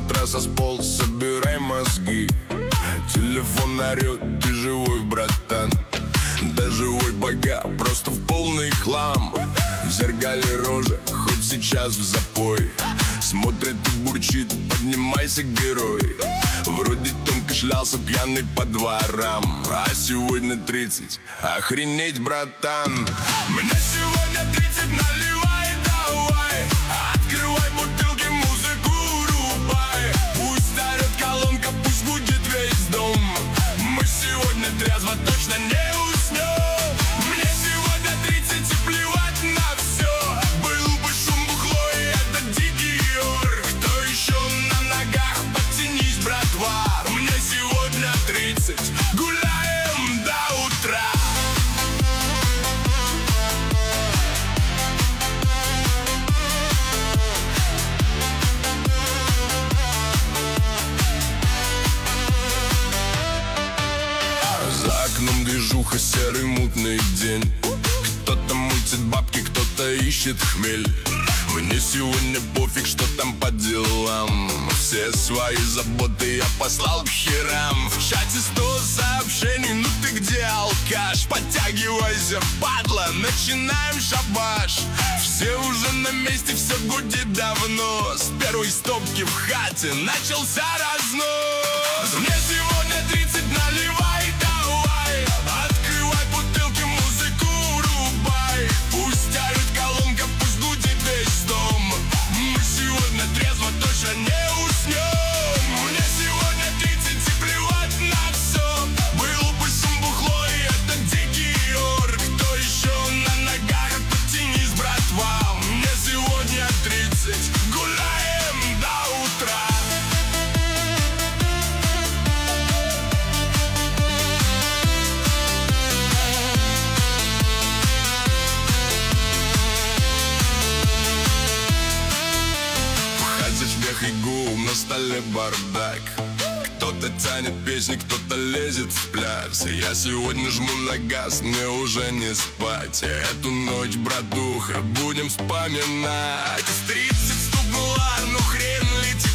матраса сполз, собирай мозги. Телефон орёт, ты живой, братан. Да живой пока, просто в полный хлам. В зеркале рожа, хоть сейчас в запой. Смотрит и бурчит, поднимайся, герой. Вроде тонко шлялся пьяный по дворам, а сегодня 30, охренеть, братан. Мне сегодня 30, наливай, давай. Открывай бутылки, музыку рубай. Пусть орёт колонка, пусть будет весь дом. Мы сегодня трезво точно не уснем. Мне сегодня 30 и плевать на все. Был бы шум, бухло и это дикий ор. Кто еще на ногах, подтянись, братва. Мне сегодня 30, гуляем до утра. За окном движуха, серый мутный день. Кто-то мутит бабки, кто-то ищет хмель. Мне сегодня пофиг, что там по делам. Все свои заботы я послал к херам. В чате 100 сообщений, ну ты где, алкаш? Подтягивайся, падла, начинаем шабаш. Все уже на месте, все гудит давно. С первой стопки в хате начался разнос. Мне сегодня 30, наливай, давай. Открывай бутылки, музыку рубай. Пусть орёт колонка, пусть гудит весь дом. Мы сегодня трезво точно не уснем. Мне сегодня 30 и плевать на все. Был бы шум, бухло и это дикий ор. Кто еще на ногах, подтянись, братва. Мне сегодня 30, гуляем до утра. Смех и гул, на столе бардак. Кто-то тянет песни, кто-то лезет в пляс. Я сегодня жму на газ, мне уже не спать. Эту ночь, братуха, будем вспоминать. Из 30 стукнула, ну хрен ли тебе.